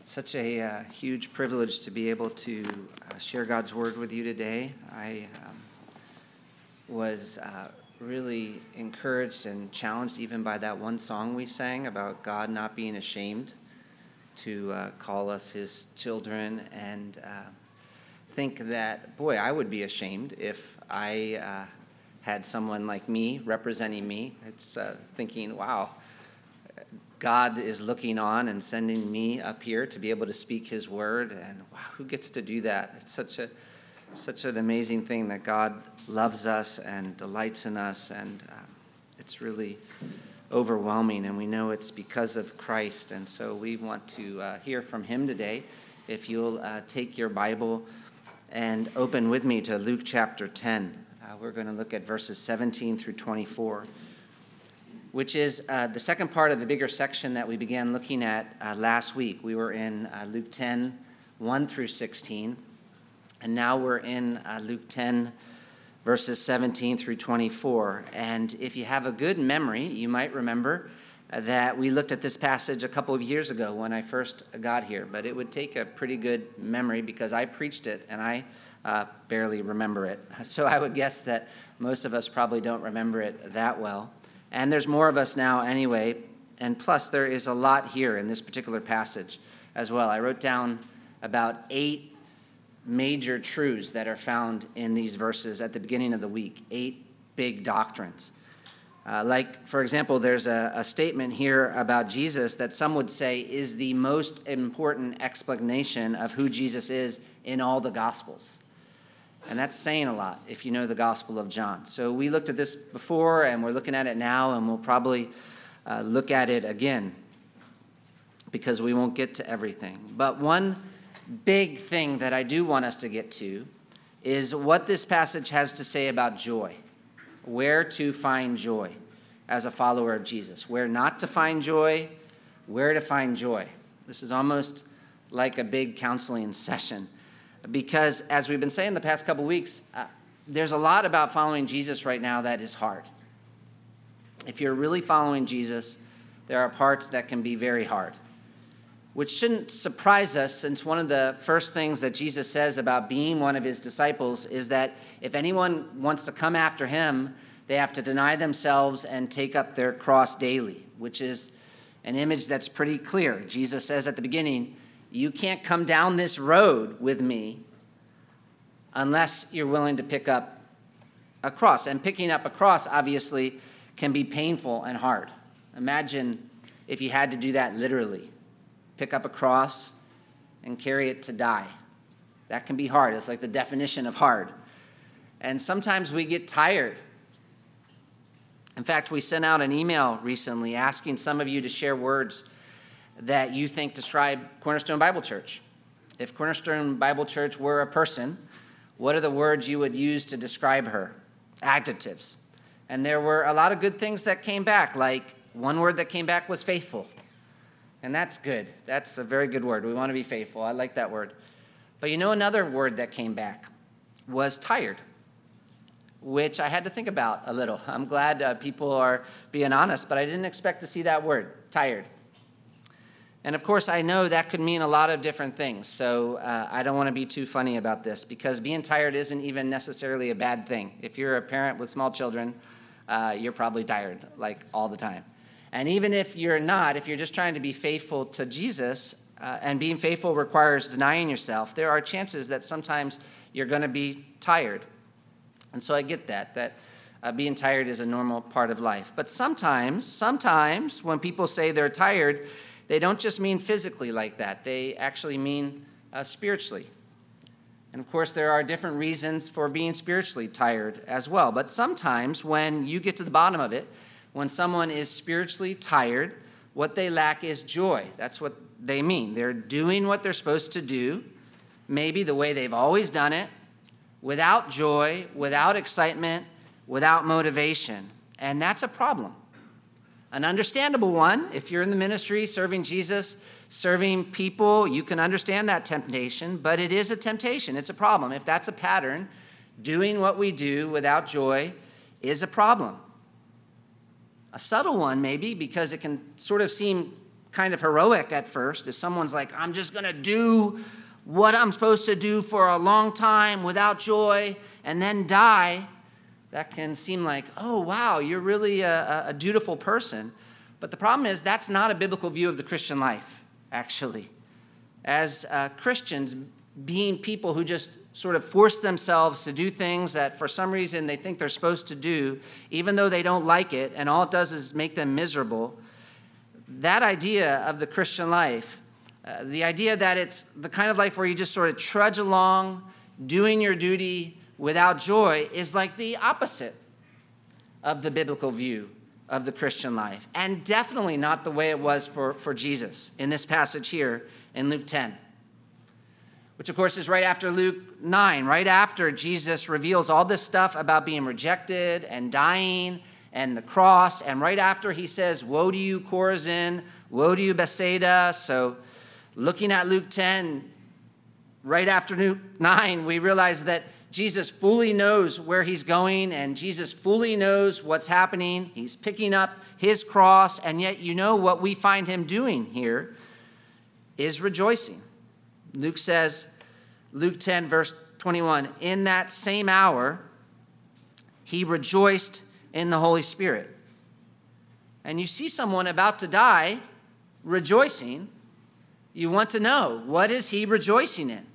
Such a huge privilege to be able to share God's word with you today. I was really encouraged and challenged even by that one song we sang about God not being ashamed to call us his children, and think that, boy, I would be ashamed if I had someone like me representing me. It's thinking, wow, God is looking on and sending me up here to be able to speak his word, and wow, who gets to do that? It's such an amazing thing that God loves us and delights in us, and it's really overwhelming, and we know it's because of Christ. And so we want to hear from him today. If you'll take your Bible and open with me to Luke chapter 10. We're going to look at verses 17 through 24. Which is the second part of the bigger section that we began looking at last week. We were in Luke 10, 1 through 16, and now we're in Luke 10, verses 17 through 24. And if you have a good memory, you might remember that we looked at this passage a couple of years ago when I first got here, but it would take a pretty good memory because I preached it and I barely remember it. So I would guess that most of us probably don't remember it that well. And there's more of us now anyway, and plus there is a lot here in this particular passage as well. I wrote down about 8 major truths that are found in these verses at the beginning of the week, 8 big doctrines. Like, for example, there's a statement here about Jesus that some would say is the most important explanation of who Jesus is in all the Gospels. And that's saying a lot if you know the Gospel of John. So we looked at this before, and we're looking at it now, and we'll probably look at it again because we won't get to everything. But one big thing that I do want us to get to is what this passage has to say about joy, where to find joy as a follower of Jesus, where not to find joy, where to find joy. This is almost like a big counseling session. Because, as we've been saying the past couple weeks, there's a lot about following Jesus right now that is hard. If you're really following Jesus, there are parts that can be very hard, which shouldn't surprise us, since one of the first things that Jesus says about being one of his disciples is that if anyone wants to come after him, they have to deny themselves and take up their cross daily, which is an image that's pretty clear. Jesus says at the beginning, you can't come down this road with me unless you're willing to pick up a cross. And picking up a cross, obviously, can be painful and hard. Imagine if you had to do that literally. Pick up a cross and carry it to die. That can be hard. It's like the definition of hard. And sometimes we get tired. In fact, we sent out an email recently asking some of you to share words that you think describe Cornerstone Bible Church. If Cornerstone Bible Church were a person, what are the words you would use to describe her? Adjectives. And there were a lot of good things that came back, like one word that came back was faithful. And that's good. That's a very good word. We want to be faithful. I like that word. But you know, another word that came back was tired, which I had to think about a little. I'm glad people are being honest, but I didn't expect to see that word, tired. And of course, I know that could mean a lot of different things, so I don't want to be too funny about this, because being tired isn't even necessarily a bad thing. If you're a parent with small children, you're probably tired, like all the time. And even if you're not, if you're just trying to be faithful to Jesus, and being faithful requires denying yourself, there are chances that sometimes you're going to be tired. And so I get that being tired is a normal part of life. But sometimes when people say they're tired, they don't just mean physically like that. They actually mean spiritually. And of course, there are different reasons for being spiritually tired as well. But sometimes when you get to the bottom of it, when someone is spiritually tired, what they lack is joy. That's what they mean. They're doing what they're supposed to do, maybe the way they've always done it, without joy, without excitement, without motivation. And that's a problem. An understandable one. If you're in the ministry serving Jesus, serving people, you can understand that temptation, but it is a temptation. It's a problem. If that's a pattern, doing what we do without joy is a problem. A subtle one, maybe, because it can sort of seem kind of heroic at first. If someone's like, I'm just going to do what I'm supposed to do for a long time without joy and then die, that can seem like, oh, wow, you're really a dutiful person. But the problem is that's not a biblical view of the Christian life, actually. As Christians, being people who just sort of force themselves to do things that for some reason they think they're supposed to do, even though they don't like it, and all it does is make them miserable, that idea of the Christian life, the idea that it's the kind of life where you just sort of trudge along, doing your duty without joy, is like the opposite of the biblical view of the Christian life, and definitely not the way it was for Jesus in this passage here in Luke 10, which of course is right after Luke 9, right after Jesus reveals all this stuff about being rejected and dying and the cross, and right after he says, woe to you, Chorazin, woe to you, Bethsaida. So looking at Luke 10, right after Luke 9, we realize that Jesus fully knows where he's going, and Jesus fully knows what's happening. He's picking up his cross, and yet you know what we find him doing here is rejoicing. Luke says, Luke 10, verse 21, in that same hour, he rejoiced in the Holy Spirit. And you see someone about to die rejoicing, you want to know, what is he rejoicing in?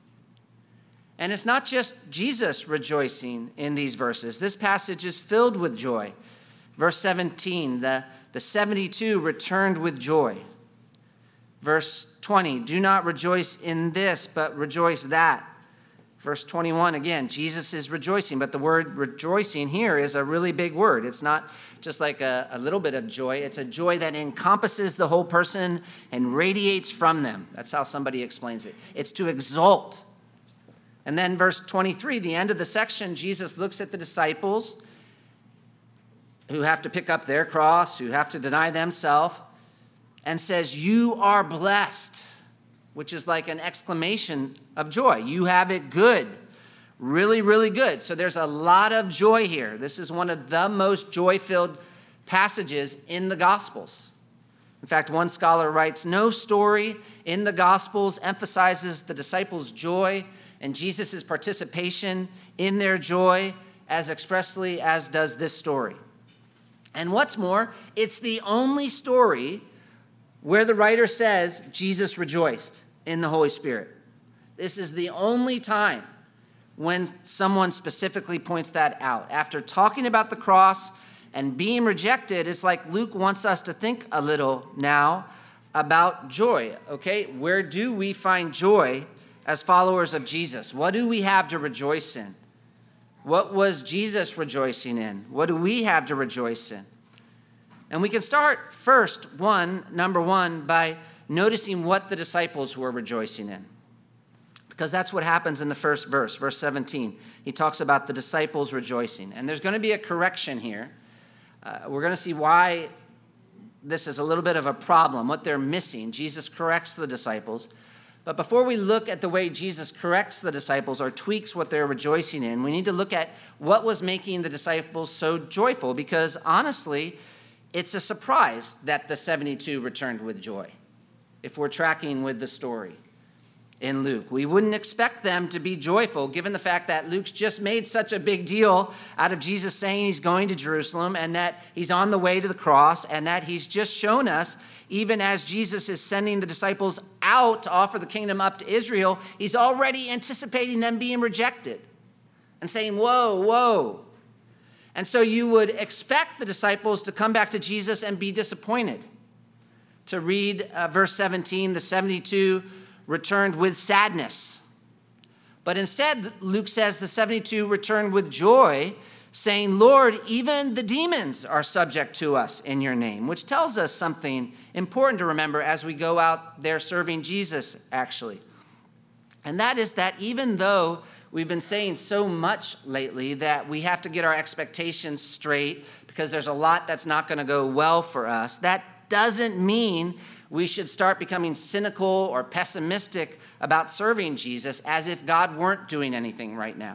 And it's not just Jesus rejoicing in these verses. This passage is filled with joy. Verse 17, the 72 returned with joy. Verse 20, do not rejoice in this, but rejoice that. Verse 21, again, Jesus is rejoicing, but the word rejoicing here is a really big word. It's not just like a little bit of joy. It's a joy that encompasses the whole person and radiates from them. That's how somebody explains it. It's to exult. And then verse 23, the end of the section, Jesus looks at the disciples who have to pick up their cross, who have to deny themselves, and says, you are blessed, which is like an exclamation of joy. You have it good, really, really good. So there's a lot of joy here. This is one of the most joy-filled passages in the Gospels. In fact, one scholar writes, no story in the Gospels emphasizes the disciples' joy and Jesus' participation in their joy as expressly as does this story. And what's more, it's the only story where the writer says Jesus rejoiced in the Holy Spirit. This is the only time when someone specifically points that out. After talking about the cross and being rejected, it's like Luke wants us to think a little now about joy, okay? Where do we find joy as followers of Jesus? What do we have to rejoice in? What was Jesus rejoicing in? What do we have to rejoice in? And we can start first, number one, by noticing what the disciples were rejoicing in. Because that's what happens in the first verse, verse 17. He talks about the disciples rejoicing. And there's going to be a correction here. We're going to see why this is a little bit of a problem, what they're missing. Jesus corrects the disciples. But before we look at the way Jesus corrects the disciples or tweaks what they're rejoicing in, we need to look at what was making the disciples so joyful. Because honestly, it's a surprise that the 72 returned with joy, if we're tracking with the story in Luke. We wouldn't expect them to be joyful, given the fact that Luke's just made such a big deal out of Jesus saying he's going to Jerusalem and that he's on the way to the cross, and that he's just shown us, even as Jesus is sending the disciples out to offer the kingdom up to Israel, he's already anticipating them being rejected and saying, whoa, whoa. And so you would expect the disciples to come back to Jesus and be disappointed. To read verse 17, the 72 returned with sadness. But instead, Luke says the 72 returned with joy, saying, Lord, even the demons are subject to us in your name, which tells us something important to remember as we go out there serving Jesus, actually. And that is that even though we've been saying so much lately that we have to get our expectations straight because there's a lot that's not going to go well for us, that doesn't mean we should start becoming cynical or pessimistic about serving Jesus as if God weren't doing anything right now.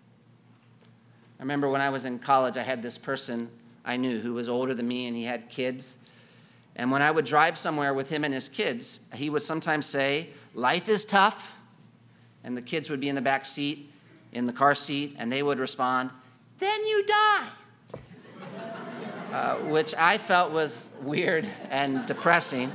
I remember when I was in college, I had this person I knew who was older than me, and he had kids. And when I would drive somewhere with him and his kids, he would sometimes say, "Life is tough." And the kids would be in the back seat, in the car seat, and they would respond, "Then you die." Which I felt was weird and depressing.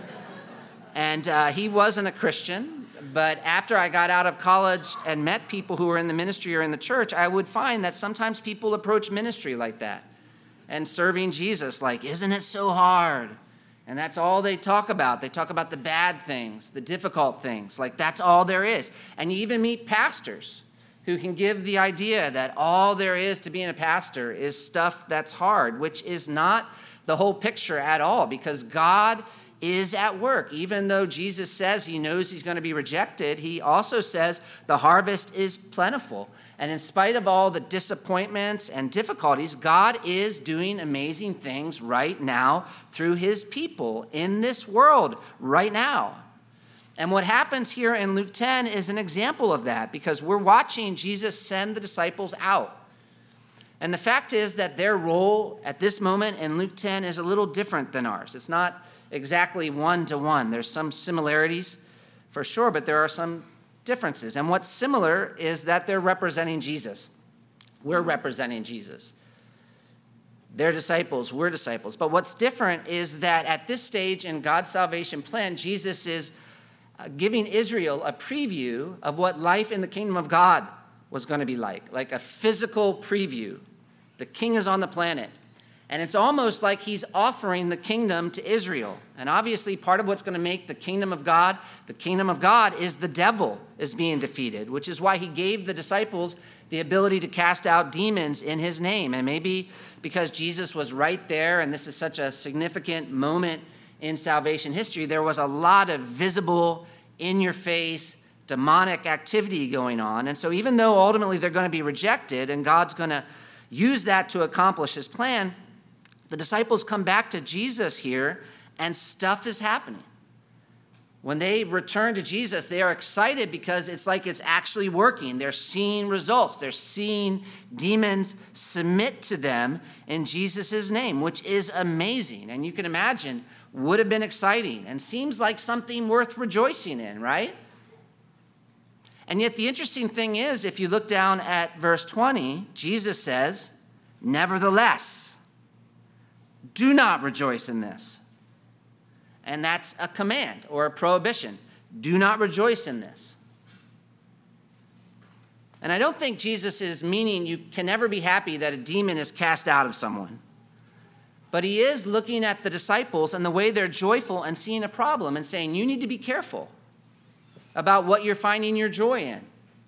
And he wasn't a Christian, but after I got out of college and met people who were in the ministry or in the church, I would find that sometimes people approach ministry like that and serving Jesus like, "Isn't it so hard?" And that's all they talk about. They talk about the bad things, the difficult things, like that's all there is. And you even meet pastors who can give the idea that all there is to being a pastor is stuff that's hard, which is not the whole picture at all, because God is at work. Even though Jesus says he knows he's going to be rejected, he also says the harvest is plentiful. And in spite of all the disappointments and difficulties, God is doing amazing things right now through his people in this world right now. And what happens here in Luke 10 is an example of that, because we're watching Jesus send the disciples out. And the fact is that their role at this moment in Luke 10 is a little different than ours. It's not exactly one-to-one. There's some similarities for sure, but there are some differences. And what's similar is that they're representing Jesus. We're representing Jesus. They're disciples, we're disciples. But what's different is that at this stage in God's salvation plan, Jesus is giving Israel a preview of what life in the kingdom of God was going to be like a physical preview. The king is on the planet. And it's almost like he's offering the kingdom to Israel. And obviously part of what's going to make the kingdom of God is the devil is being defeated, which is why he gave the disciples the ability to cast out demons in his name. And maybe because Jesus was right there, and this is such a significant moment in salvation history, there was a lot of visible, in-your-face, demonic activity going on. And so even though ultimately they're going to be rejected and God's going to use that to accomplish his plan, the disciples come back to Jesus here and stuff is happening. When they return to Jesus, they are excited because it's like it's actually working. They're seeing results. They're seeing demons submit to them in Jesus' name, which is amazing. And you can imagine would have been exciting and seems like something worth rejoicing in, right? And yet the interesting thing is, if you look down at verse 20, Jesus says, "Nevertheless, do not rejoice in this." And that's a command or a prohibition. Do not rejoice in this. And I don't think Jesus is meaning you can never be happy that a demon is cast out of someone. But he is looking at the disciples and the way they're joyful and seeing a problem and saying, you need to be careful about what you're finding your joy in.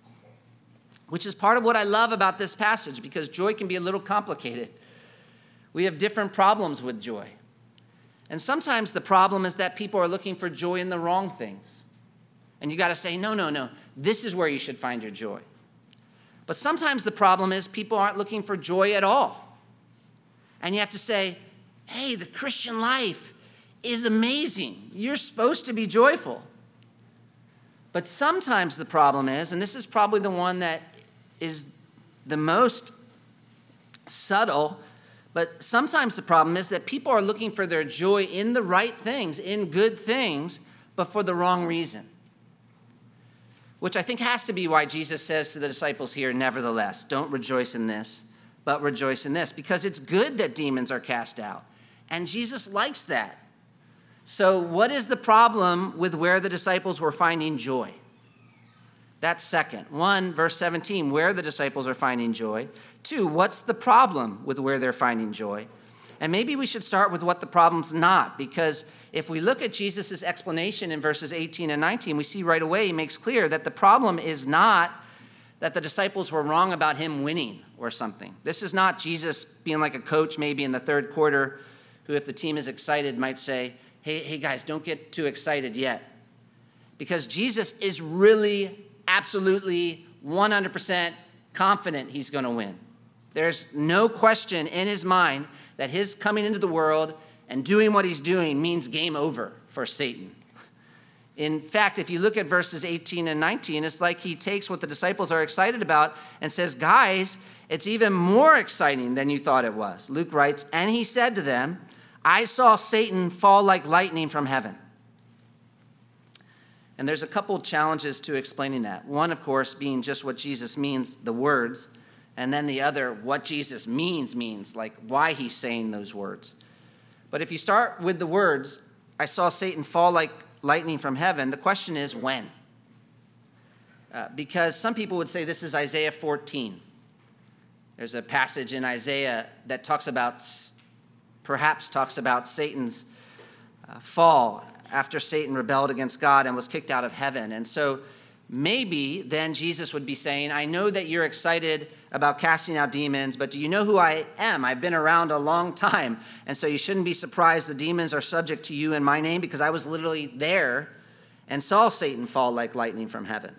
Which is part of what I love about this passage, because joy can be a little complicated. We have different problems with joy. And sometimes the problem is that people are looking for joy in the wrong things. And you got to say, no, this is where you should find your joy. But sometimes the problem is people aren't looking for joy at all. And you have to say, hey, the Christian life is amazing. You're supposed to be joyful. But sometimes the problem is, and this is probably the one that is the most subtle, but sometimes the problem is that people are looking for their joy in the right things, in good things, but for the wrong reason. Which I think has to be why Jesus says to the disciples here, nevertheless, don't rejoice in this, but rejoice in this, because it's good that demons are cast out. And Jesus likes that. So what is the problem with where the disciples were finding joy? That's second. 1, verse 17, where the disciples are finding joy. 2, what's the problem with where they're finding joy? And maybe we should start with what the problem's not, because if we look at Jesus' explanation in verses 18 and 19, we see right away he makes clear that the problem is not that the disciples were wrong about him winning or something. This is not Jesus being like a coach maybe in the third quarter who, if the team is excited, might say, hey guys, don't get too excited yet. Because Jesus is really absolutely 100% confident he's going to win. There's no question in his mind that his coming into the world and doing what he's doing means game over for Satan. In fact, if you look at verses 18 and 19, it's like he takes what the disciples are excited about and says, guys, it's even more exciting than you thought it was. Luke writes, and he said to them, I saw Satan fall like lightning from heaven. And there's a couple challenges to explaining that. One, of course, being just what Jesus means, the words, and then the other, what Jesus means, like why he's saying those words. But if you start with the words, I saw Satan fall like lightning from heaven, the question is when? Because some people would say this is Isaiah 14. There's a passage in Isaiah that perhaps talks about Satan's fall after Satan rebelled against God and was kicked out of heaven. And so maybe then Jesus would be saying, I know that you're excited about casting out demons, but do you know who I am? I've been around a long time, and so you shouldn't be surprised the demons are subject to you in my name, because I was literally there and saw Satan fall like lightning from heaven.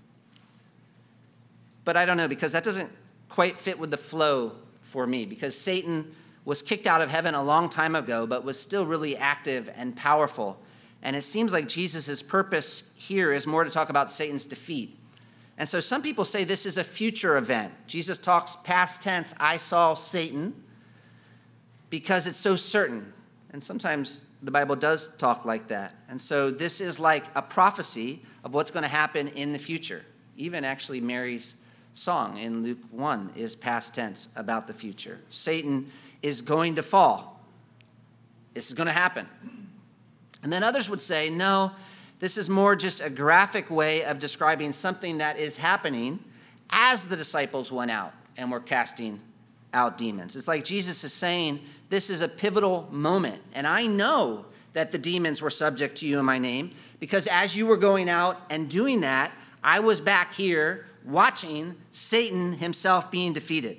But I don't know, because that doesn't quite fit with the flow for me, because Satan was kicked out of heaven a long time ago, but was still really active and powerful. And it seems like Jesus' purpose here is more to talk about Satan's defeat. And so some people say this is a future event. Jesus talks past tense, I saw Satan, because it's so certain. And sometimes the Bible does talk like that. And so this is like a prophecy of what's going to happen in the future. Even actually Mary's song in Luke 1 is past tense about the future. Satan is going to fall. This is going to happen. And then others would say, no, this is more just a graphic way of describing something that is happening as the disciples went out and were casting out demons. It's like Jesus is saying, this is a pivotal moment. And I know that the demons were subject to you in my name, because as you were going out and doing that, I was back here watching Satan himself being defeated.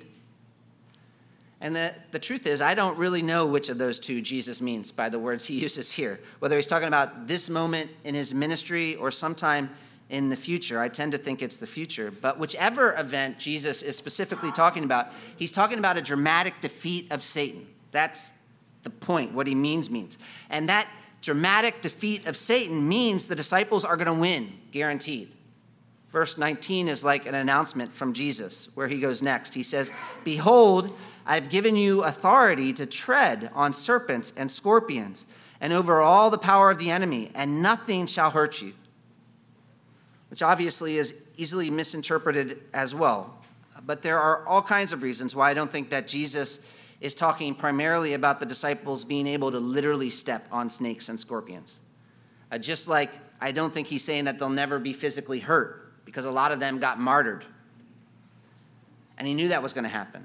And the truth is, I don't really know which of those two Jesus means by the words he uses here. Whether he's talking about this moment in his ministry or sometime in the future. I tend to think it's the future. But whichever event Jesus is specifically talking about, he's talking about a dramatic defeat of Satan. That's the point. What he means. And that dramatic defeat of Satan means the disciples are going to win, guaranteed. Verse 19 is like an announcement from Jesus, where he goes next. He says, behold, I've given you authority to tread on serpents and scorpions and over all the power of the enemy, and nothing shall hurt you. Which obviously is easily misinterpreted as well. But there are all kinds of reasons why I don't think that Jesus is talking primarily about the disciples being able to literally step on snakes and scorpions. Just like I don't think he's saying that they'll never be physically hurt, because a lot of them got martyred. And he knew that was going to happen.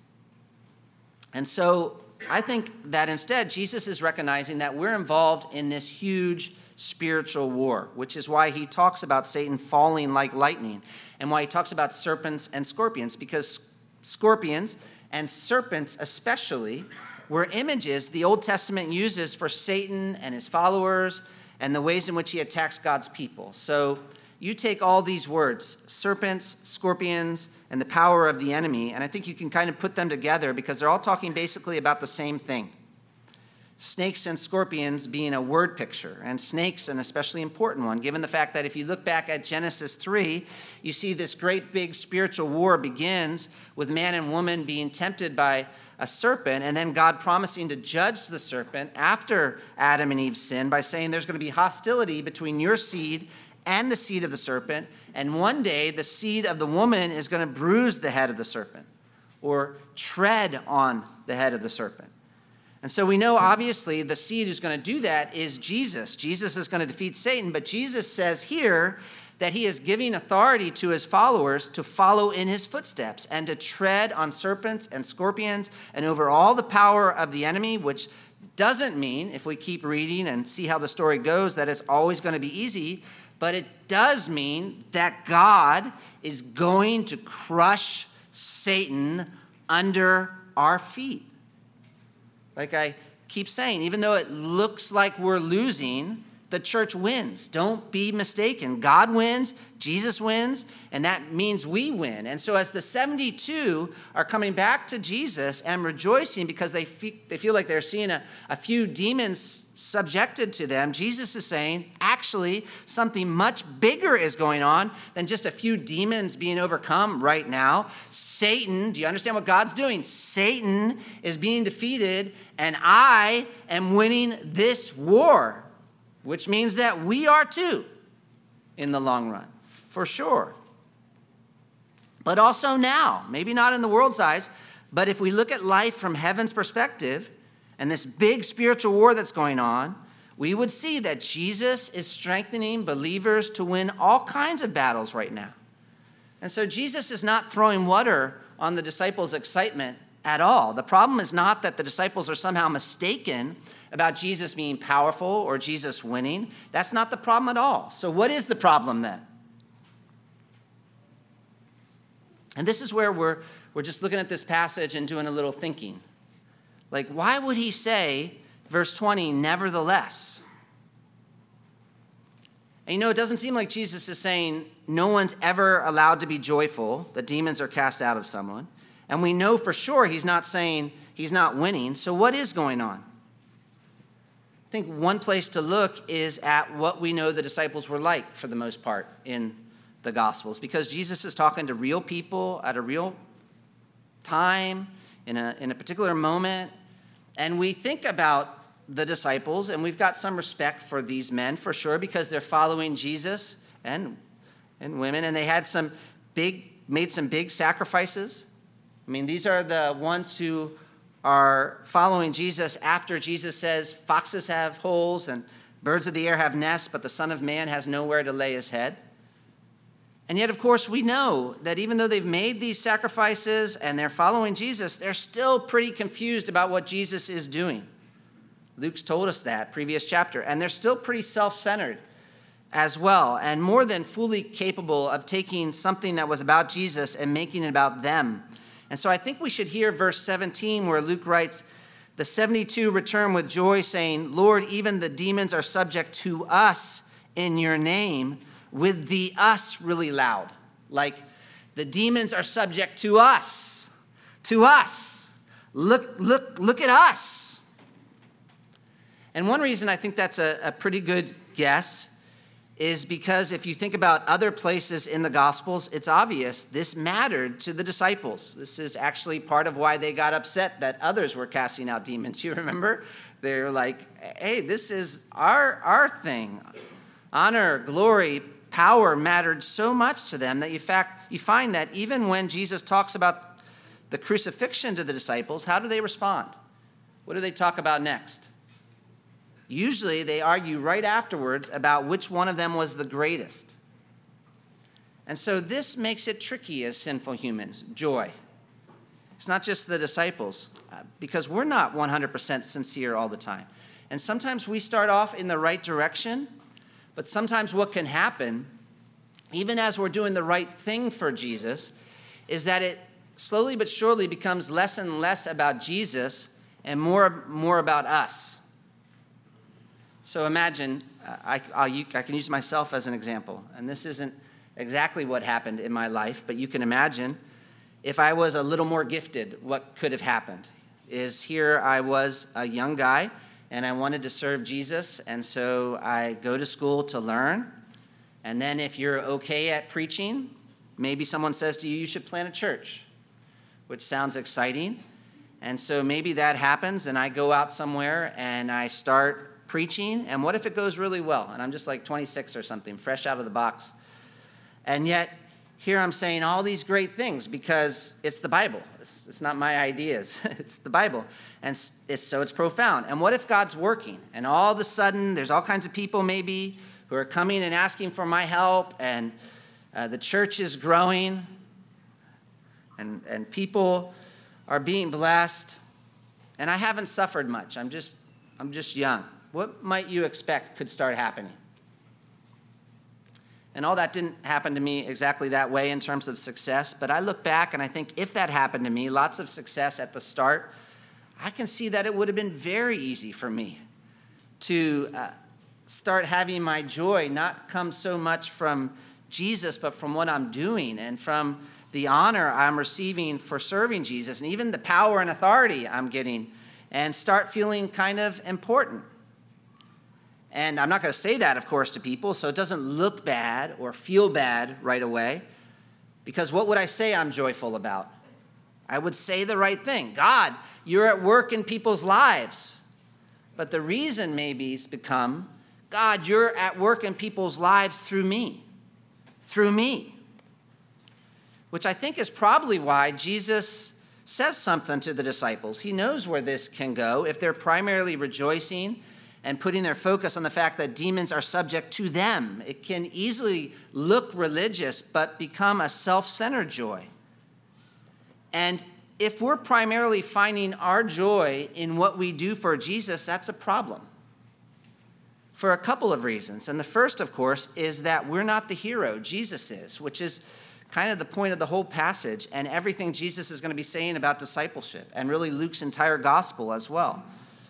And so I think that instead, Jesus is recognizing that we're involved in this huge spiritual war, which is why he talks about Satan falling like lightning, and why he talks about serpents and scorpions, because scorpions and serpents especially were images the Old Testament uses for Satan and his followers and the ways in which he attacks God's people. So you take all these words, serpents, scorpions, and the power of the enemy, and I think you can kind of put them together because they're all talking basically about the same thing. Snakes and scorpions being a word picture, and snakes an especially important one, given the fact that if you look back at Genesis 3, you see this great big spiritual war begins with man and woman being tempted by a serpent, and then God promising to judge the serpent after Adam and Eve sinned by saying there's going to be hostility between your seed and the seed of the serpent, and one day the seed of the woman is going to bruise the head of the serpent or tread on the head of the serpent. And so we know, obviously, the seed who's going to do that is Jesus. Jesus is going to defeat Satan, but Jesus says here that he is giving authority to his followers to follow in his footsteps and to tread on serpents and scorpions and over all the power of the enemy, which doesn't mean, if we keep reading and see how the story goes, that it's always going to be easy. But it does mean that God is going to crush Satan under our feet. Like I keep saying, even though it looks like we're losing, the church wins. Don't be mistaken. God wins, Jesus wins, and that means we win. And so as the 72 are coming back to Jesus and rejoicing because they feel like they're seeing a few demons subjected to them, Jesus is saying, actually, something much bigger is going on than just a few demons being overcome right now. Satan, do you understand what God's doing? Satan is being defeated, and I am winning this war, which means that we are too in the long run, for sure. But also now, maybe not in the world's eyes, but if we look at life from heaven's perspective and this big spiritual war that's going on, we would see that Jesus is strengthening believers to win all kinds of battles right now. And so Jesus is not throwing water on the disciples' excitement at all. The problem is not that the disciples are somehow mistaken about Jesus being powerful or Jesus winning. That's not the problem at all. So what is the problem then? And this is where we're just looking at this passage and doing a little thinking. Like, why would he say, verse 20, nevertheless? And it doesn't seem like Jesus is saying no one's ever allowed to be joyful, that demons are cast out of someone. And we know for sure he's not saying he's not winning. So what is going on? I think one place to look is at what we know the disciples were like for the most part in the Gospels, because Jesus is talking to real people at a real time, in a particular moment. And we think about the disciples, and we've got some respect for these men for sure, because they're following Jesus and women, and they had made some big sacrifices. I mean, these are the ones who are following Jesus after Jesus says, foxes have holes and birds of the air have nests, but the Son of Man has nowhere to lay his head. And yet, of course, we know that even though they've made these sacrifices and they're following Jesus, they're still pretty confused about what Jesus is doing. Luke's told us that, previous chapter. And they're still pretty self-centered as well, and more than fully capable of taking something that was about Jesus and making it about them. And so I think we should hear verse 17 where Luke writes, the 72 return with joy, saying, Lord, even the demons are subject to us in your name, with the us really loud. Like, the demons are subject to us. To us. Look at us. And one reason I think that's a pretty good guess is because if you think about other places in the Gospels, it's obvious this mattered to the disciples. This is actually part of why they got upset that others were casting out demons. You remember? They're like, hey, this is our thing. Honor, glory, power mattered so much to them that in fact you find that even when Jesus talks about the crucifixion to the disciples, how do they respond? What do they talk about next? Usually they argue right afterwards about which one of them was the greatest. And so this makes it tricky as sinful humans, joy. It's not just the disciples, because we're not 100% sincere all the time. And sometimes we start off in the right direction, but sometimes what can happen, even as we're doing the right thing for Jesus, is that it slowly but surely becomes less and less about Jesus and more about us. So imagine, I can use myself as an example, and this isn't exactly what happened in my life, but you can imagine if I was a little more gifted, what could have happened is here I was a young guy, and I wanted to serve Jesus, and so I go to school to learn. And then if you're okay at preaching, maybe someone says to you, you should plant a church, which sounds exciting. And so maybe that happens, and I go out somewhere, and I start preaching. And what if it goes really well? And I'm just like 26 or something, fresh out of the box. And yet, here I'm saying all these great things because it's the Bible. It's not my ideas. It's the Bible. And it's profound. And what if God's working? And all of a sudden, there's all kinds of people maybe who are coming and asking for my help. And the church is growing. And people are being blessed. And I haven't suffered much. I'm just young. What might you expect could start happening? And all that didn't happen to me exactly that way in terms of success, but I look back and I think if that happened to me, lots of success at the start, I can see that it would have been very easy for me to start having my joy not come so much from Jesus, but from what I'm doing and from the honor I'm receiving for serving Jesus, and even the power and authority I'm getting, and start feeling kind of important. And I'm not going to say that, of course, to people, so it doesn't look bad or feel bad right away, because what would I say I'm joyful about? I would say the right thing. God, you're at work in people's lives. But the reason maybe has become, God, you're at work in people's lives through me. Through me. Which I think is probably why Jesus says something to the disciples. He knows where this can go if they're primarily rejoicing and putting their focus on the fact that demons are subject to them. It can easily look religious but become a self-centered joy. And if we're primarily finding our joy in what we do for Jesus, that's a problem. For a couple of reasons. And the first, of course, is that we're not the hero, Jesus is, which is kind of the point of the whole passage and everything Jesus is going to be saying about discipleship, and really Luke's entire gospel as well.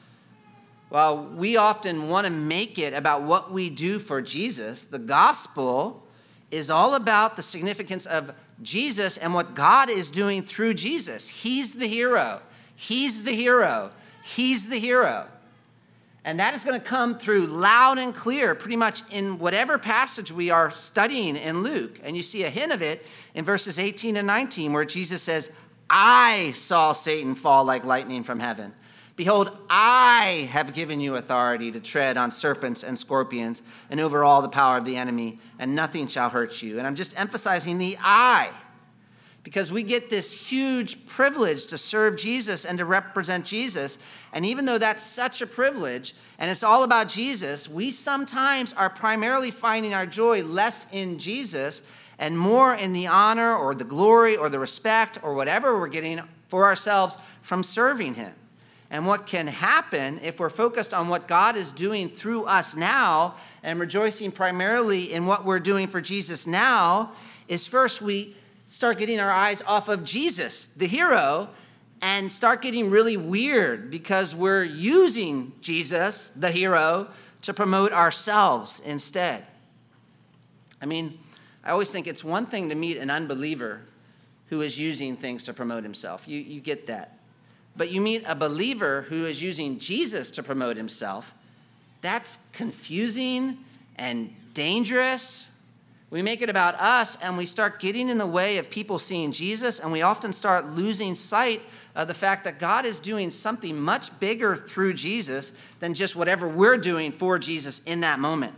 While we often want to make it about what we do for Jesus, the gospel is all about the significance of Jesus and what God is doing through Jesus. He's the hero. He's the hero. He's the hero. And that is going to come through loud and clear pretty much in whatever passage we are studying in Luke. And you see a hint of it in verses 18 and 19 where Jesus says, I saw Satan fall like lightning from heaven. Behold, I have given you authority to tread on serpents and scorpions and over all the power of the enemy, and nothing shall hurt you. And I'm just emphasizing the I, because we get this huge privilege to serve Jesus and to represent Jesus. And even though that's such a privilege, and it's all about Jesus, we sometimes are primarily finding our joy less in Jesus and more in the honor or the glory or the respect or whatever we're getting for ourselves from serving him. And what can happen if we're focused on what God is doing through us now and rejoicing primarily in what we're doing for Jesus now is first we start getting our eyes off of Jesus, the hero, and start getting really weird because we're using Jesus, the hero, to promote ourselves instead. I mean, I always think it's one thing to meet an unbeliever who is using things to promote himself. You get that. But you meet a believer who is using Jesus to promote himself. That's confusing and dangerous. We make it about us, and we start getting in the way of people seeing Jesus, and we often start losing sight of the fact that God is doing something much bigger through Jesus than just whatever we're doing for Jesus in that moment.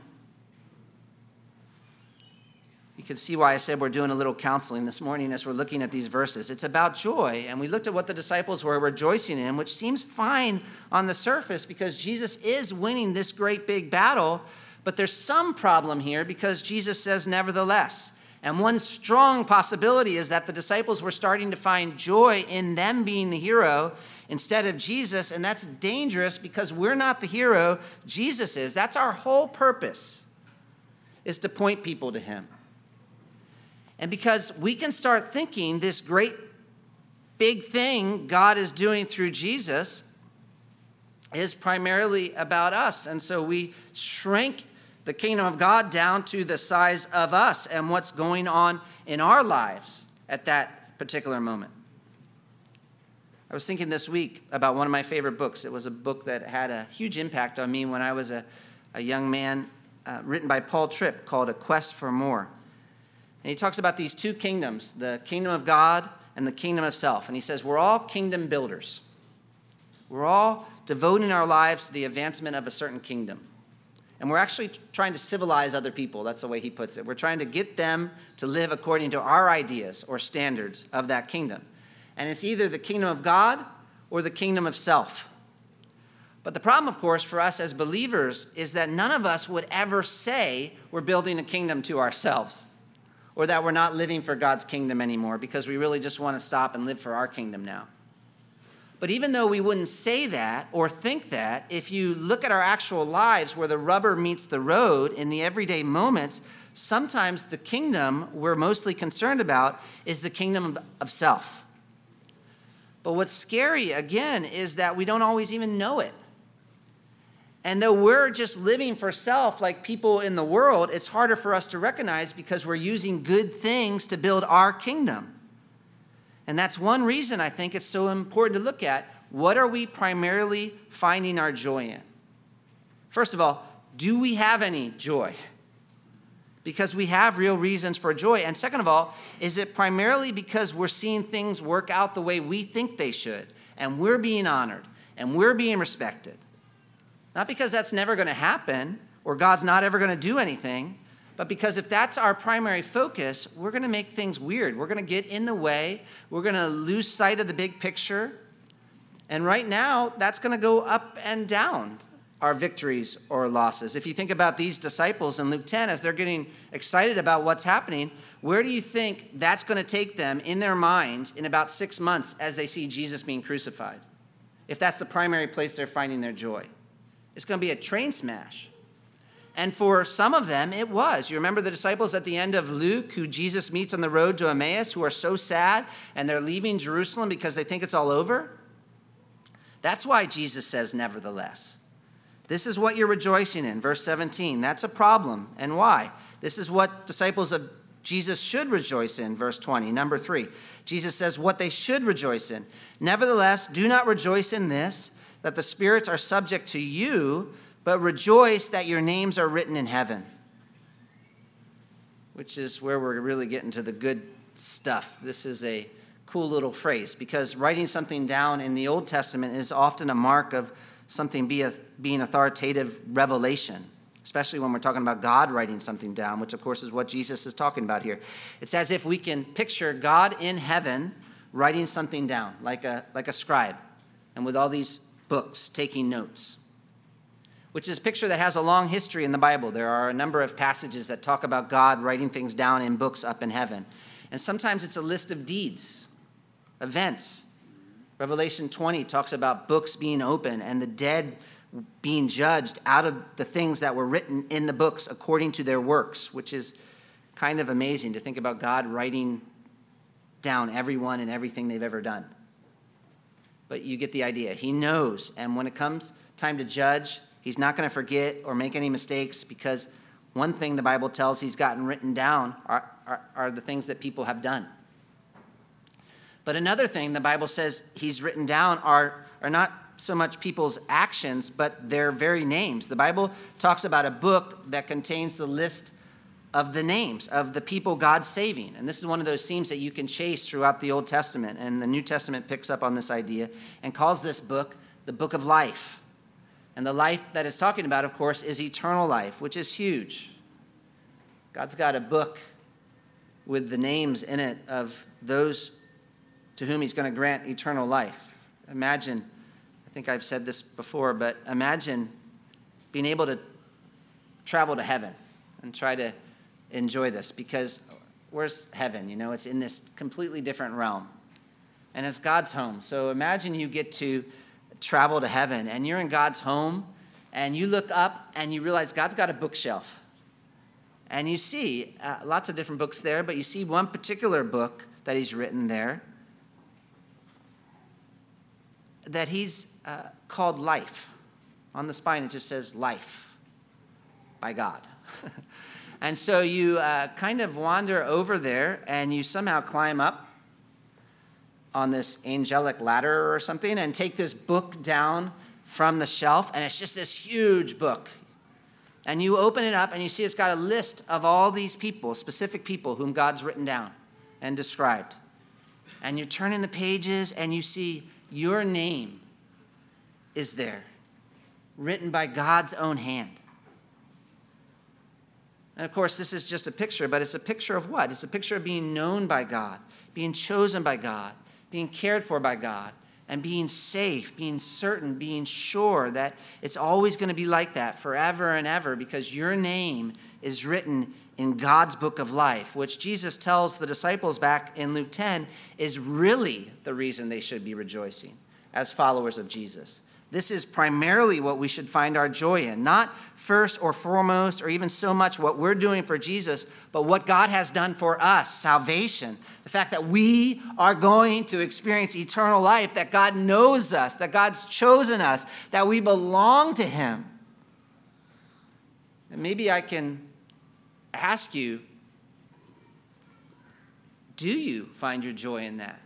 You can see why I said we're doing a little counseling this morning as we're looking at these verses. It's about joy, and we looked at what the disciples were rejoicing in, which seems fine on the surface because Jesus is winning this great big battle, but there's some problem here because Jesus says nevertheless. And one strong possibility is that the disciples were starting to find joy in them being the hero instead of Jesus, and that's dangerous because we're not the hero, Jesus is. That's our whole purpose, is to point people to him. And because we can start thinking this great big thing God is doing through Jesus is primarily about us. And so we shrink the kingdom of God down to the size of us and what's going on in our lives at that particular moment. I was thinking this week about one of my favorite books. It was a book that had a huge impact on me when I was a young man, written by Paul Tripp, called A Quest for More. And he talks about these two kingdoms, the kingdom of God and the kingdom of self. And he says, we're all kingdom builders. We're all devoting our lives to the advancement of a certain kingdom. And we're actually trying to civilize other people. That's the way he puts it. We're trying to get them to live according to our ideas or standards of that kingdom. And it's either the kingdom of God or the kingdom of self. But the problem, of course, for us as believers is that none of us would ever say we're building a kingdom to ourselves, or that we're not living for God's kingdom anymore because we really just want to stop and live for our kingdom now. But even though we wouldn't say that or think that, if you look at our actual lives where the rubber meets the road in the everyday moments, sometimes the kingdom we're mostly concerned about is the kingdom of self. But what's scary, again, is that we don't always even know it. And though we're just living for self like people in the world, it's harder for us to recognize because we're using good things to build our kingdom. And that's one reason I think it's so important to look at. What are we primarily finding our joy in? First of all, do we have any joy? Because we have real reasons for joy. And second of all, is it primarily because we're seeing things work out the way we think they should, and we're being honored, and we're being respected? Not because that's never going to happen, or God's not ever going to do anything, but because if that's our primary focus, we're going to make things weird. We're going to get in the way. We're going to lose sight of the big picture. And right now, that's going to go up and down, our victories or losses. If you think about these disciples in Luke 10, as they're getting excited about what's happening, where do you think that's going to take them in their minds in about 6 months as they see Jesus being crucified? If that's the primary place they're finding their joy. It's going to be a train smash. And for some of them, it was. You remember the disciples at the end of Luke who Jesus meets on the road to Emmaus who are so sad and they're leaving Jerusalem because they think it's all over? That's why Jesus says, nevertheless. This is what you're rejoicing in, verse 17. That's a problem. And why? This is what disciples of Jesus should rejoice in, verse 20. Number 3, Jesus says what they should rejoice in. Nevertheless, do not rejoice in this, that the spirits are subject to you, but rejoice that your names are written in heaven. Which is where we're really getting to the good stuff. This is a cool little phrase, because writing something down in the Old Testament is often a mark of something being authoritative revelation, especially when we're talking about God writing something down, which of course is what Jesus is talking about here. It's as if we can picture God in heaven writing something down, like a scribe, and with all these books taking notes, which is a picture that has a long history in the Bible. There are a number of passages that talk about God writing things down in books up in heaven. And sometimes it's a list of deeds, events. Revelation 20 talks about books being open and the dead being judged out of the things that were written in the books according to their works, which is kind of amazing to think about God writing down everyone and everything they've ever done. But you get the idea. He knows. And when it comes time to judge, he's not going to forget or make any mistakes, because one thing the Bible tells he's gotten written down are the things that people have done. But another thing the Bible says he's written down are not so much people's actions, but their very names. The Bible talks about a book that contains the list of the names of the people God's saving. And this is one of those themes that you can chase throughout the Old Testament. And the New Testament picks up on this idea and calls this book the book of life. And the life that it's talking about, of course, is eternal life, which is huge. God's got a book with the names in it of those to whom he's going to grant eternal life. Imagine, I think I've said this before, but imagine being able to travel to heaven and try to enjoy this, because where's heaven? You know, it's in this completely different realm. And it's God's home. So imagine you get to travel to heaven and you're in God's home and you look up and you realize God's got a bookshelf. And you see lots of different books there, but you see one particular book that he's written there that he's called Life. On the spine it just says Life by God. And so you kind of wander over there and you somehow climb up on this angelic ladder or something and take this book down from the shelf, and it's just this huge book. And you open it up and you see it's got a list of all these people, specific people whom God's written down and described. And you turn in the pages and you see your name is there, written by God's own hand. And of course, this is just a picture, but it's a picture of what? It's a picture of being known by God, being chosen by God, being cared for by God, and being safe, being certain, being sure that it's always going to be like that forever and ever, because your name is written in God's book of life, which Jesus tells the disciples back in Luke 10 is really the reason they should be rejoicing as followers of Jesus. This is primarily what we should find our joy in, not first or foremost or even so much what we're doing for Jesus, but what God has done for us, salvation, the fact that we are going to experience eternal life, that God knows us, that God's chosen us, that we belong to him. And maybe I can ask you, do you find your joy in that?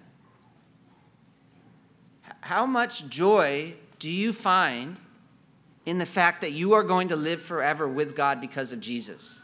How much joy do you find in the fact that you are going to live forever with God because of Jesus?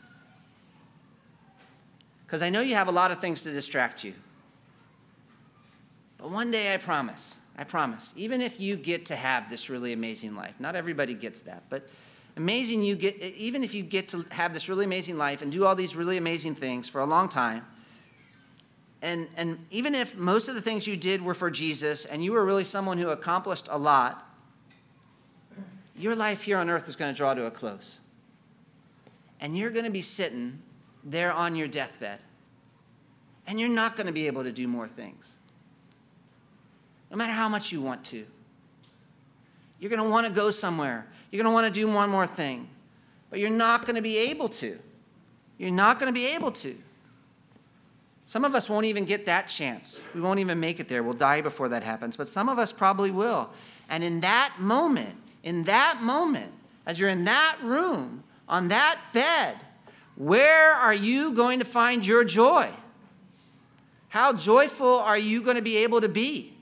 Because I know you have a lot of things to distract you. But one day I promise, even if you get to have this really amazing life, not everybody gets that, but even if you get to have this really amazing life and do all these really amazing things for a long time, and even if most of the things you did were for Jesus and you were really someone who accomplished a lot, your life here on earth is going to draw to a close. And you're going to be sitting there on your deathbed. And you're not going to be able to do more things. No matter how much you want to. You're going to want to go somewhere. You're going to want to do one more thing. But you're not going to be able to. You're not going to be able to. Some of us won't even get that chance. We won't even make it there. We'll die before that happens. But some of us probably will. And in that moment, as you're in that room, on that bed, where are you going to find your joy? How joyful are you going to be able to be?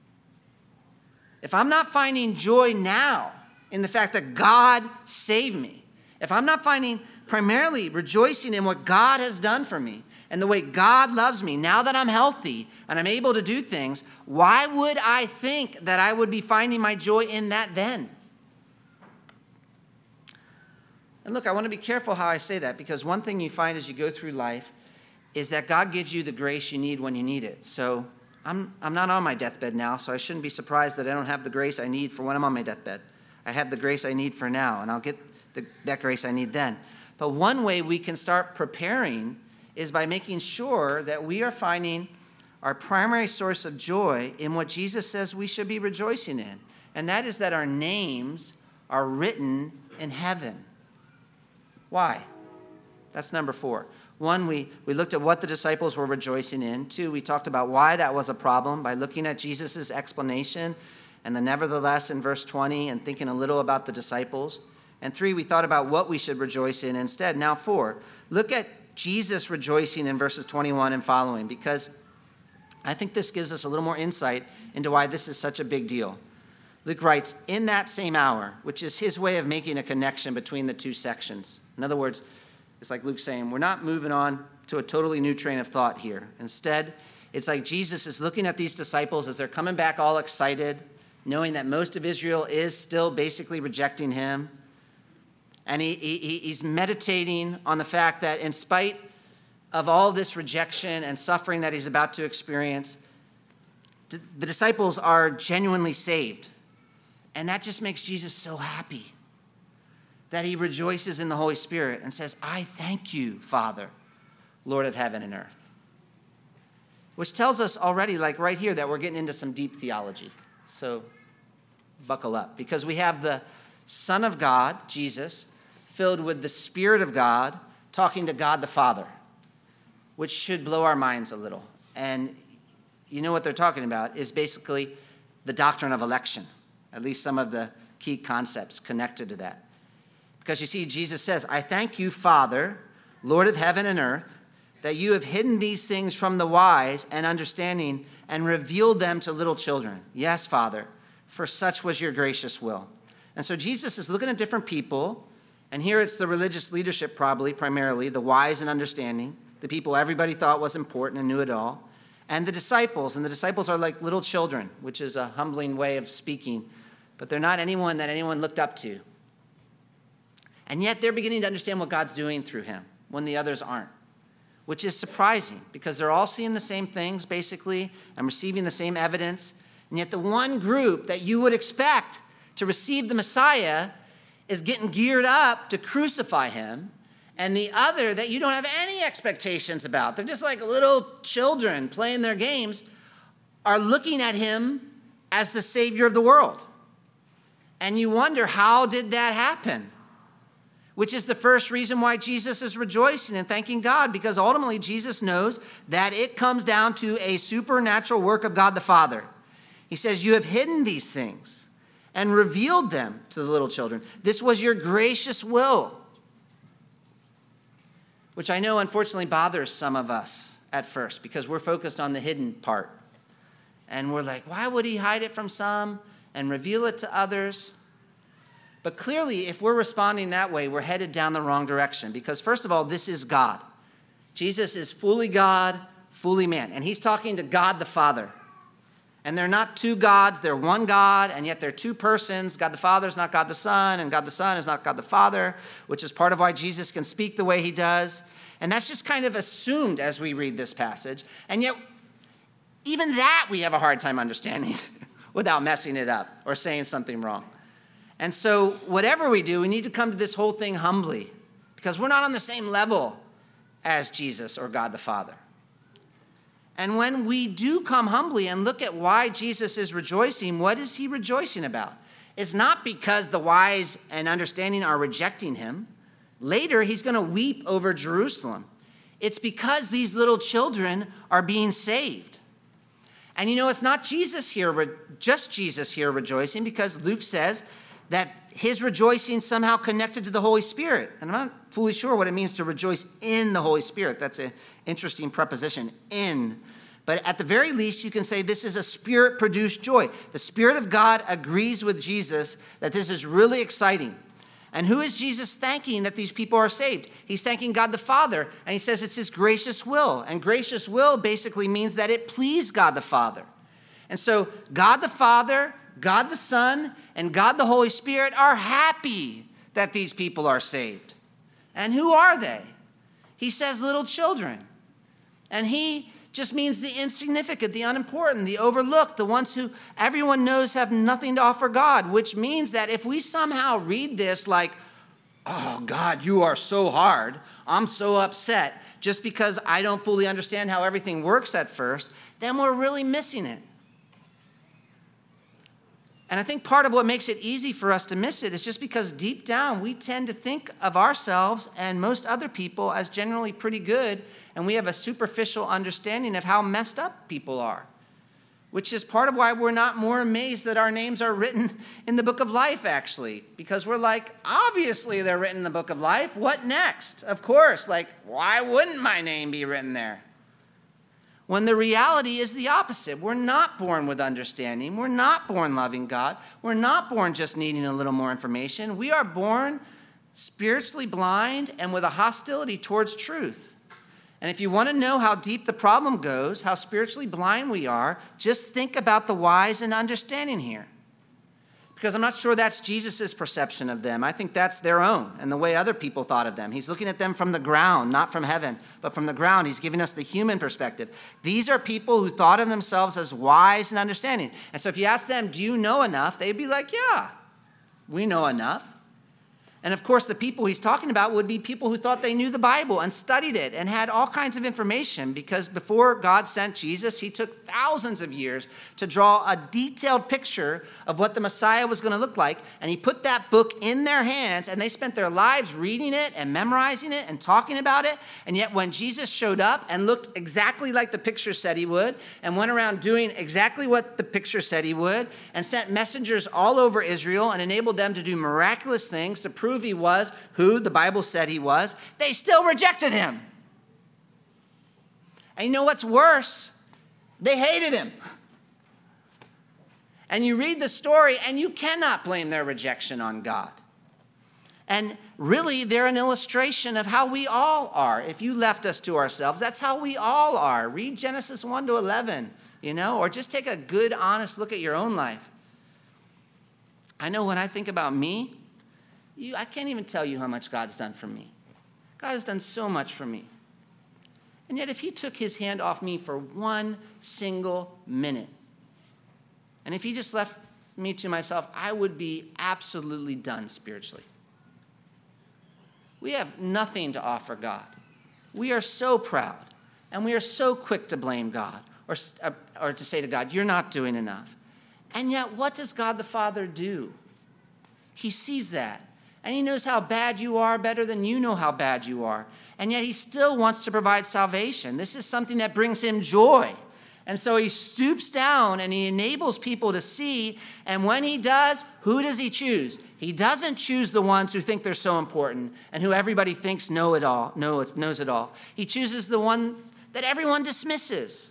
If I'm not finding joy now in the fact that God saved me, if I'm not finding primarily rejoicing in what God has done for me and the way God loves me now that I'm healthy and I'm able to do things, why would I think that I would be finding my joy in that then? And look, I want to be careful how I say that, because one thing you find as you go through life is that God gives you the grace you need when you need it. So I'm not on my deathbed now, so I shouldn't be surprised that I don't have the grace I need for when I'm on my deathbed. I have the grace I need for now, and I'll get that grace I need then. But one way we can start preparing is by making sure that we are finding our primary source of joy in what Jesus says we should be rejoicing in. And that is that our names are written in heaven. Why? That's number 4. 1, we looked at what the disciples were rejoicing in. 2, we talked about why that was a problem by looking at Jesus' explanation and the nevertheless in verse 20 and thinking a little about the disciples. And 3, we thought about what we should rejoice in instead. Now 4, look at Jesus rejoicing in verses 21 and following, because I think this gives us a little more insight into why this is such a big deal. Luke writes, in that same hour, which is his way of making a connection between the two sections. In other words, it's like Luke saying, we're not moving on to a totally new train of thought here. Instead, it's like Jesus is looking at these disciples as they're coming back all excited, knowing that most of Israel is still basically rejecting him. And he's meditating on the fact that in spite of all this rejection and suffering that he's about to experience, the disciples are genuinely saved. And that just makes Jesus so happy that he rejoices in the Holy Spirit and says, I thank you, Father, Lord of heaven and earth. Which tells us already, like right here, that we're getting into some deep theology. So buckle up, because we have the Son of God, Jesus, filled with the Spirit of God, talking to God the Father, which should blow our minds a little. And you know what they're talking about is basically the doctrine of election, at least some of the key concepts connected to that. Because you see, Jesus says, I thank you, Father, Lord of heaven and earth, that you have hidden these things from the wise and understanding and revealed them to little children. Yes, Father, for such was your gracious will. And so Jesus is looking at different people, and here it's the religious leadership probably, primarily, the wise and understanding, the people everybody thought was important and knew it all, and the disciples. And the disciples are like little children, which is a humbling way of speaking, but they're not anyone that anyone looked up to. And yet they're beginning to understand what God's doing through him when the others aren't, which is surprising because they're all seeing the same things, basically, and receiving the same evidence. And yet the one group that you would expect to receive the Messiah is getting geared up to crucify him, and the other that you don't have any expectations about, they're just like little children playing their games, are looking at him as the Savior of the world. And you wonder, how did that happen? Which is the first reason why Jesus is rejoicing and thanking God, because ultimately Jesus knows that it comes down to a supernatural work of God the Father. He says, you have hidden these things and revealed them to the little children. This was your gracious will. which I know unfortunately bothers some of us at first because we're focused on the hidden part. And we're like, why would he hide it from some and reveal it to others? But clearly, if we're responding that way, we're headed down the wrong direction because, first of all, this is God. Jesus is fully God, fully man. And he's talking to God the Father. And they're not two gods, they're one God, and yet they're two persons. God the Father is not God the Son, and God the Son is not God the Father, which is part of why Jesus can speak the way he does. And that's just kind of assumed as we read this passage. And yet, even that we have a hard time understanding without messing it up or saying something wrong. And so whatever we do, we need to come to this whole thing humbly because we're not on the same level as Jesus or God the Father. And when we do come humbly and look at why Jesus is rejoicing, what is he rejoicing about? It's not because the wise and understanding are rejecting him. Later, he's going to weep over Jerusalem. It's because these little children are being saved. And it's not Jesus here, just Jesus here rejoicing, because Luke says that his rejoicing somehow connected to the Holy Spirit. And I'm not fully sure what it means to rejoice in the Holy Spirit. That's an interesting preposition, in. But at the very least, you can say this is a Spirit-produced joy. The Spirit of God agrees with Jesus that this is really exciting. And who is Jesus thanking that these people are saved? He's thanking God the Father, and he says it's his gracious will. And gracious will basically means that it pleased God the Father. And so God the Father, God the Son, and God the Holy Spirit are happy that these people are saved. And who are they? He says little children. And he just means the insignificant, the unimportant, the overlooked, the ones who everyone knows have nothing to offer God, which means that if we somehow read this like, oh, God, you are so hard, I'm so upset, just because I don't fully understand how everything works at first, then we're really missing it. And I think part of what makes it easy for us to miss it is just because deep down we tend to think of ourselves and most other people as generally pretty good, and we have a superficial understanding of how messed up people are, which is part of why we're not more amazed that our names are written in the book of life, actually, because we're like, obviously they're written in the book of life. What next? Of course, why wouldn't my name be written there? When the reality is the opposite. We're not born with understanding. We're not born loving God. We're not born just needing a little more information. We are born spiritually blind and with a hostility towards truth. And if you want to know how deep the problem goes, how spiritually blind we are, just think about the wise and understanding here. Because I'm not sure that's Jesus' perception of them. I think that's their own and the way other people thought of them. He's looking at them from the ground, not from heaven, but from the ground. He's giving us the human perspective. These are people who thought of themselves as wise and understanding. And so if you ask them, do you know enough? They'd be like, yeah, we know enough. And of course, the people he's talking about would be people who thought they knew the Bible and studied it and had all kinds of information, because before God sent Jesus, he took thousands of years to draw a detailed picture of what the Messiah was going to look like. And he put that book in their hands, and they spent their lives reading it and memorizing it and talking about it. And yet when Jesus showed up and looked exactly like the picture said he would, and went around doing exactly what the picture said he would, and sent messengers all over Israel and enabled them to do miraculous things to prove he was who the Bible said he was, they still rejected him. And you know what's worse? They hated him. And you read the story, and you cannot blame their rejection on God. And really, they're an illustration of how we all are. If you left us to ourselves, that's how we all are. Read Genesis 1 to 11, or just take a good, honest look at your own life. I know when I think about me, I can't even tell you how much God's done for me. God has done so much for me. And yet if he took his hand off me for one single minute, and if he just left me to myself, I would be absolutely done spiritually. We have nothing to offer God. We are so proud, and we are so quick to blame God or to say to God, you're not doing enough. And yet what does God the Father do? He sees that. And he knows how bad you are better than you know how bad you are. And yet he still wants to provide salvation. This is something that brings him joy. And so he stoops down and he enables people to see. And when he does, who does he choose? He doesn't choose the ones who think they're so important and who everybody thinks knows it all. He chooses the ones that everyone dismisses.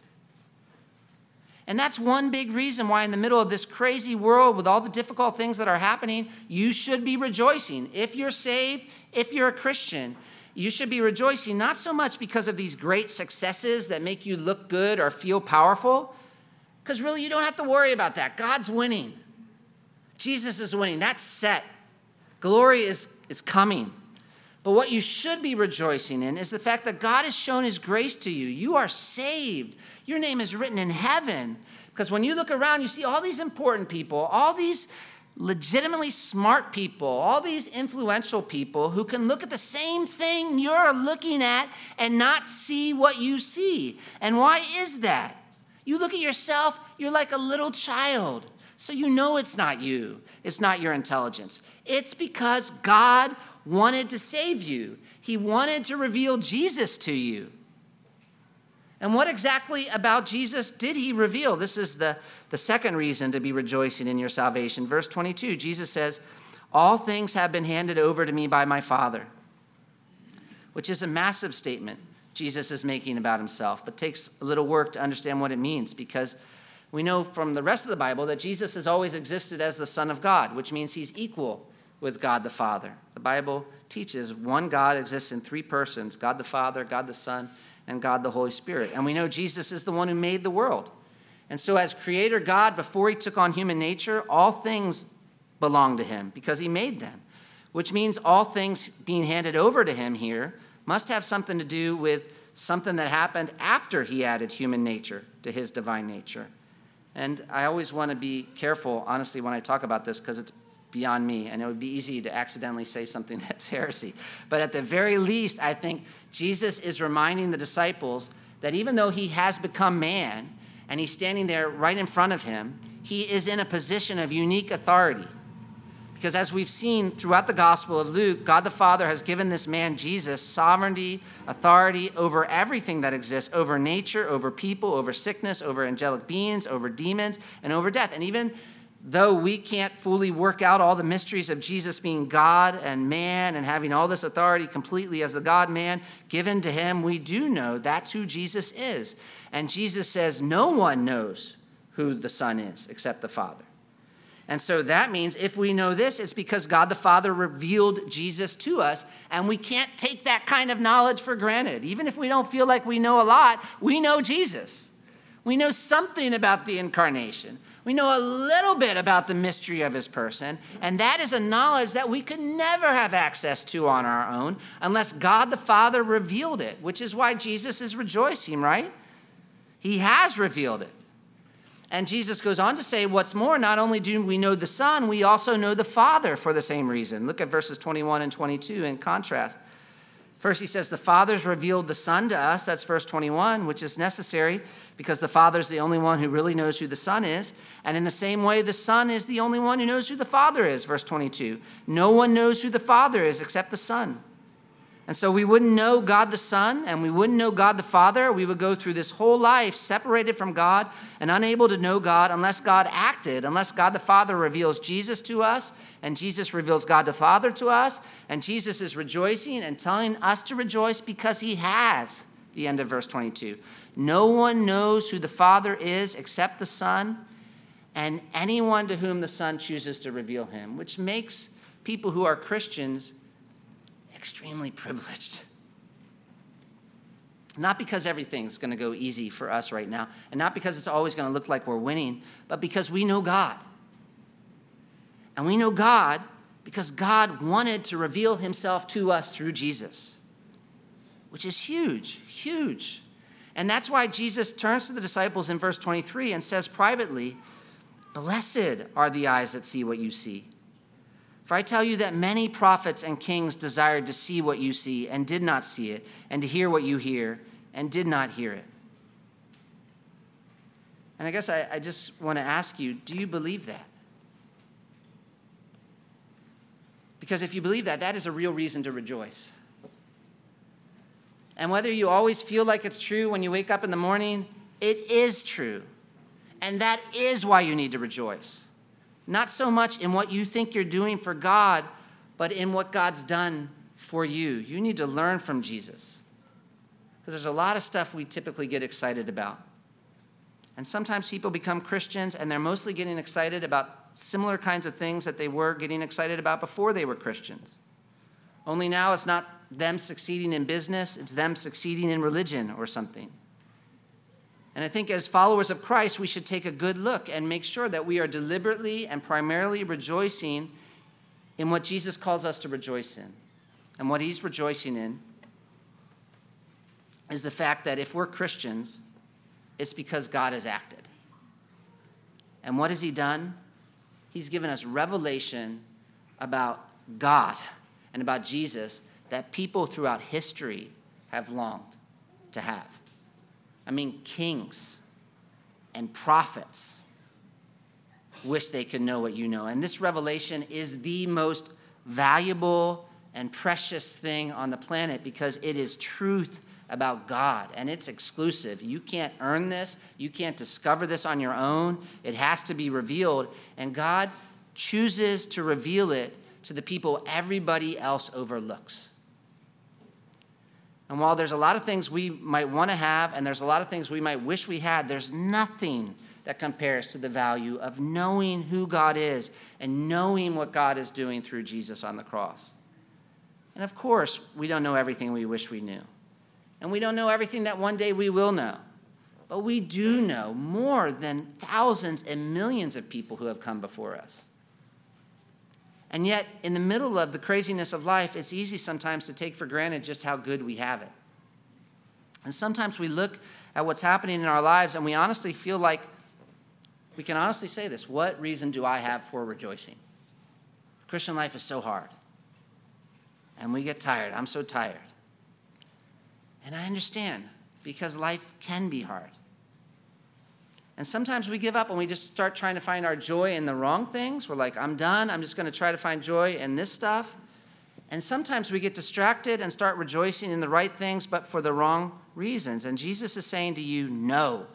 And that's one big reason why in the middle of this crazy world with all the difficult things that are happening, you should be rejoicing. If you're saved, if you're a Christian, you should be rejoicing, not so much because of these great successes that make you look good or feel powerful, because really you don't have to worry about that. God's winning. Jesus is winning. That's set. Glory is coming. But what you should be rejoicing in is the fact that God has shown his grace to you. You are saved. Your name is written in heaven. Because when you look around, you see all these important people, all these legitimately smart people, all these influential people who can look at the same thing you're looking at and not see what you see. And why is that? You look at yourself, you're like a little child. So you know it's not you. It's not your intelligence. It's because God wanted to save you. He wanted to reveal Jesus to you. And what exactly about Jesus did he reveal? This is the second reason to be rejoicing in your salvation. Verse 22, Jesus says, all things have been handed over to me by my Father, which is a massive statement Jesus is making about himself, but takes a little work to understand what it means, because we know from the rest of the Bible that Jesus has always existed as the Son of God, which means he's equal with God the Father. The Bible teaches one God exists in three persons, God the Father, God the Son, and God the Holy Spirit. And we know Jesus is the one who made the world. And so as creator God, before he took on human nature, all things belong to him because he made them, which means all things being handed over to him here must have something to do with something that happened after he added human nature to his divine nature. And I always want to be careful, honestly, when I talk about this, because it's beyond me, and it would be easy to accidentally say something that's heresy. But at the very least, I think Jesus is reminding the disciples that even though he has become man, and he's standing there right in front of him, he is in a position of unique authority. Because as we've seen throughout the Gospel of Luke, God the Father has given this man, Jesus, sovereignty, authority over everything that exists, over nature, over people, over sickness, over angelic beings, over demons, and over death. And even though we can't fully work out all the mysteries of Jesus being God and man and having all this authority completely as the God-man given to him, we do know that's who Jesus is. And Jesus says no one knows who the Son is except the Father. And so that means if we know this, it's because God the Father revealed Jesus to us, and we can't take that kind of knowledge for granted. Even if we don't feel like we know a lot, we know Jesus. We know something about the incarnation. We know a little bit about the mystery of his person, and that is a knowledge that we could never have access to on our own unless God the Father revealed it, which is why Jesus is rejoicing, right? He has revealed it. And Jesus goes on to say, what's more, not only do we know the Son, we also know the Father for the same reason. Look at verses 21 and 22 in contrast. First, he says, the Father's revealed the Son to us. That's verse 21, which is necessary because the Father's the only one who really knows who the Son is. And in the same way, the Son is the only one who knows who the Father is, verse 22. No one knows who the Father is except the Son. And so we wouldn't know God the Son, and we wouldn't know God the Father. We would go through this whole life separated from God and unable to know God unless God acted, unless God the Father reveals Jesus to us, and Jesus reveals God the Father to us, and Jesus is rejoicing and telling us to rejoice because he has, the end of verse 22. No one knows who the Father is except the Son, and anyone to whom the Son chooses to reveal him, which makes people who are Christians extremely privileged. Not because everything's going to go easy for us right now, and not because it's always going to look like we're winning, but because we know God. And we know God because God wanted to reveal himself to us through Jesus, which is huge, huge. And that's why Jesus turns to the disciples in verse 23 and says privately, blessed are the eyes that see what you see. For I tell you that many prophets and kings desired to see what you see and did not see it, and to hear what you hear and did not hear it. And I guess I just want to ask you, do you believe that? Because if you believe that, that is a real reason to rejoice. And whether you always feel like it's true when you wake up in the morning, it is true. And that is why you need to rejoice. not so much in what you think you're doing for God, but in what God's done for you. You need to learn from Jesus, because there's a lot of stuff we typically get excited about. And sometimes people become Christians and they're mostly getting excited about similar kinds of things that they were getting excited about before they were Christians. Only now it's not them succeeding in business, it's them succeeding in religion or something. And I think as followers of Christ, we should take a good look and make sure that we are deliberately and primarily rejoicing in what Jesus calls us to rejoice in. And what he's rejoicing in is the fact that if we're Christians, it's because God has acted. And what has he done? He's given us revelation about God and about Jesus that people throughout history have longed to have. I mean, kings and prophets wish they could know what you know. And this revelation is the most valuable and precious thing on the planet because it is truth about God, and it's exclusive. You can't earn this. You can't discover this on your own. It has to be revealed, and God chooses to reveal it to the people everybody else overlooks. And while there's a lot of things we might want to have, and there's a lot of things we might wish we had, there's nothing that compares to the value of knowing who God is and knowing what God is doing through Jesus on the cross. And of course, we don't know everything we wish we knew. And we don't know everything that one day we will know. But we do know more than thousands and millions of people who have come before us. And yet, in the middle of the craziness of life, it's easy sometimes to take for granted just how good we have it. And sometimes we look at what's happening in our lives and we honestly feel like we can honestly say this: what reason do I have for rejoicing? Christian life is so hard. And we get tired. I'm so tired. And I understand, because life can be hard. And sometimes we give up and we just start trying to find our joy in the wrong things. We're like, I'm done. I'm just going to try to find joy in this stuff. And sometimes we get distracted and start rejoicing in the right things, but for the wrong reasons. And Jesus is saying to you, no.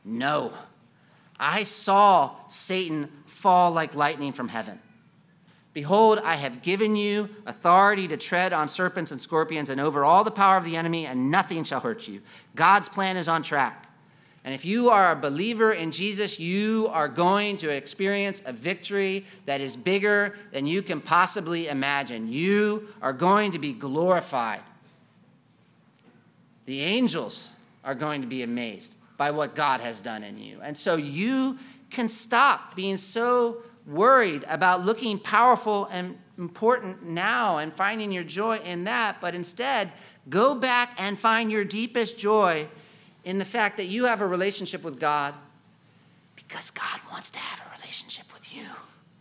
I saw Satan fall like lightning from heaven. Behold, I have given you authority to tread on serpents and scorpions and over all the power of the enemy, and nothing shall hurt you. God's plan is on track. And if you are a believer in Jesus, you are going to experience a victory that is bigger than you can possibly imagine. You are going to be glorified. The angels are going to be amazed by what God has done in you. And so you can stop being so worried about looking powerful and important now and finding your joy in that, but instead go back and find your deepest joy in the fact that you have a relationship with God because God wants to have a relationship with you.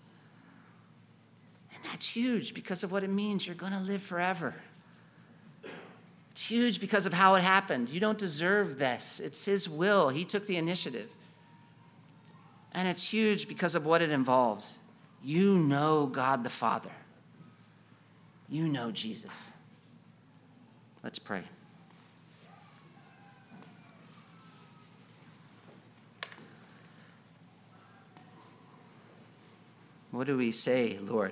And that's huge because of what it means. You're going to live forever. It's huge because of how it happened. You don't deserve this. It's his will. He took the initiative. And it's huge because of what it involves. You know God the Father. You know Jesus. Let's pray. What do we say, Lord?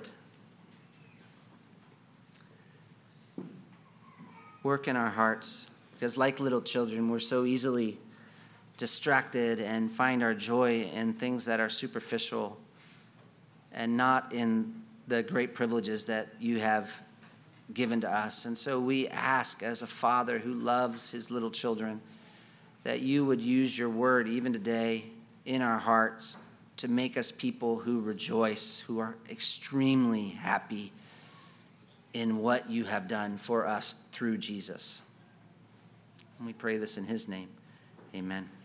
Work in our hearts, because like little children, we're so easily distracted and find our joy in things that are superficial and not in the great privileges that you have given to us. And so we ask, as a father who loves his little children, that you would use your word even today in our hearts to make us people who rejoice, who are extremely happy in what you have done for us through Jesus. And we pray this in his name. Amen.